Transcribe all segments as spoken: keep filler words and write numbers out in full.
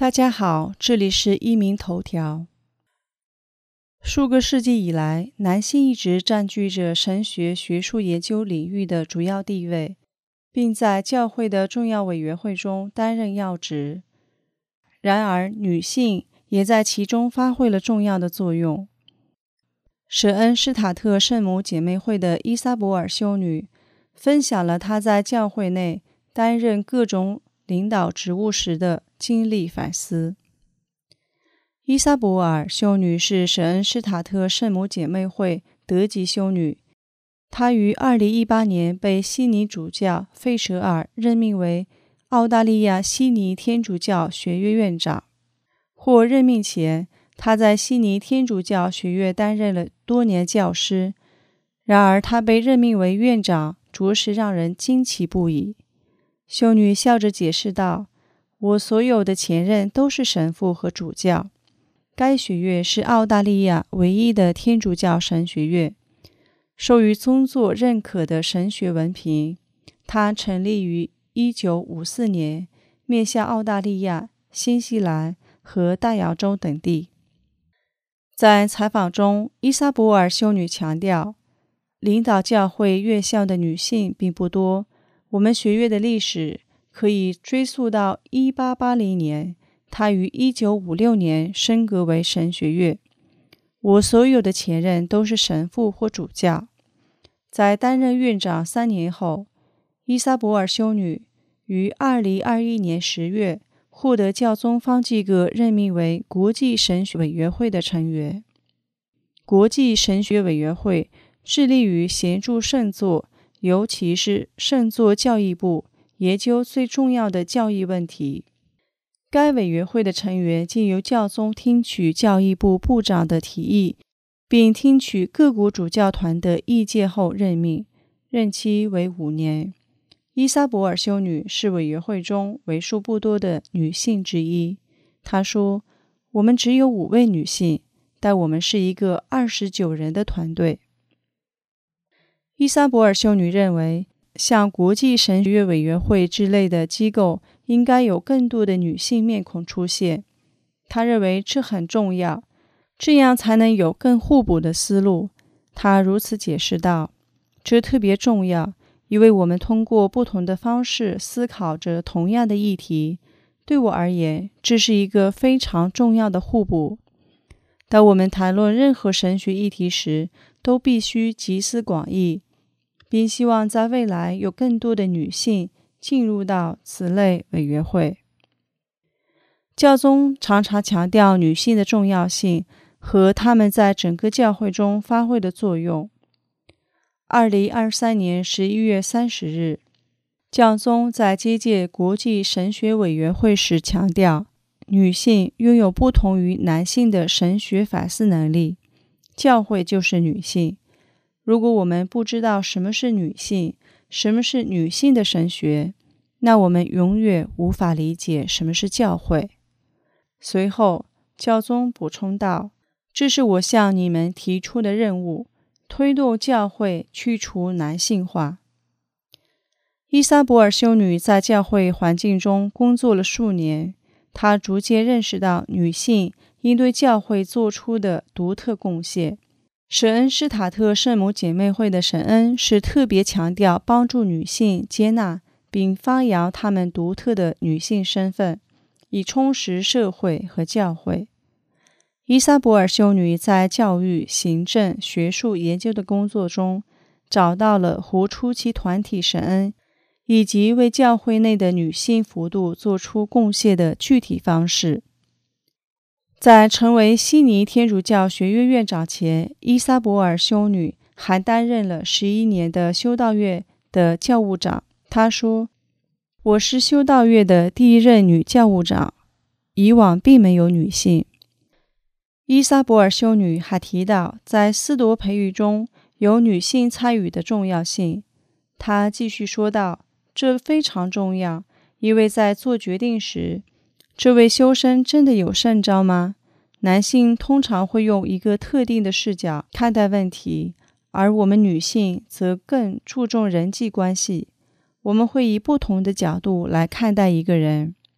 大家好，这里是一鸣头条。数个世纪以来，男性一直占据着神学学术研究领域的主要地位，并在教会的重要委员会中担任要职。然而，女性也在其中发挥了重要的作用。舍恩施塔特圣母姐妹会的伊莎伯尔修女分享了她在教会内担任各种领导职务时的经历反思。伊莎伯尔修女是舍恩施塔特圣母姐妹会德籍修女，她于二零一八年被悉尼主教费舍尔任命为澳大利亚悉尼天主教学院院长。获任命前，她在悉尼天主教学院担任了多年教师，然而她被任命为院长，着实让人惊奇不已。修女笑着解释道：“我所有的前任都是神父和主教。该学院是澳大利亚唯一的天主教神学院，授予宗座认可的神学文凭。它成立于一九五四年，面向澳大利亚、新西兰和大洋洲等地。”在采访中，伊莎伯尔修女强调，领导教会院校的女性并不多。我们学院的历史可以追溯到一八八零年，它于一九五六年升格为神学院。我所有的前任都是神父或主教。在担任院长三年后，伊莎伯尔修女于二零二一年十月获得教宗方济各任命为国际神学委员会的成员。国际神学委员会致力于协助圣座，尤其是圣座教义部研究最重要的教义问题。该委员会的成员经由教宗听取教义部部长的提议，并听取各国主教团的意见后任命，任期为五年。伊莎伯尔修女是委员会中为数不多的女性之一。她说：“我们只有五位女性，但我们是一个二十九人的团队。”伊莎伯尔修女认为，像国际神学院委员会之类的机构应该有更多的女性面孔出现。她认为这很重要，这样才能有更互补的思路。她如此解释道：“这特别重要，因为我们通过不同的方式思考着同样的议题。对我而言，这是一个非常重要的互补。当我们谈论任何神学议题时，都必须集思广益，并希望在未来有更多的女性进入到此类委员会。”教宗常常强调女性的重要性和她们在整个教会中发挥的作用。二零二三年十一月三十日，教宗在接见国际神学委员会时强调，女性拥有不同于男性的神学反思能力。教会就是女性。如果我们不知道什么是女性，什么是女性的神学，那我们永远无法理解什么是教会。随后，教宗补充道：“这是我向你们提出的任务，推动教会去除男性化。”伊莎伯尔修女在教会环境中工作了数年，她逐渐认识到女性应对教会做出的独特贡献。舍恩施塔特圣母姐妹会的神恩是特别强调帮助女性接纳并发扬她们独特的女性身份，以充实社会和教会。伊莎伯尔修女在教育、行政、学术研究的工作中，找到了活出其团体神恩，以及为教会内的女性幅度做出贡献的具体方式。在成为悉尼天主教学院院长前，伊莎伯尔修女还担任了十一年的修道院的教务长。她说：“我是修道院的第一任女教务长，以往并没有女性。”伊莎伯尔修女还提到，在思铎培育中有女性参与的重要性。她继续说道：“这非常重要，因为在做决定时，这位修生真的有圣召吗？男性通常会用一个特定的视角看待问题，而我们女性则更注重人际关系。我们会以不同的角度来看待一个人。”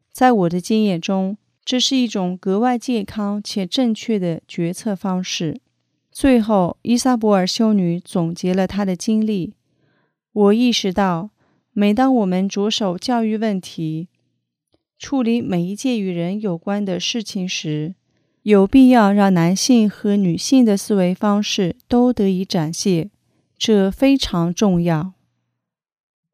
在我的经验中，这是一种格外健康且正确的决策方式。最后，伊莎伯尔修女总结了她的经历。我意识到，每当我们着手教育问题，处理每一件与人有关的事情时，有必要让男性和女性的思维方式都得以展现，这非常重要。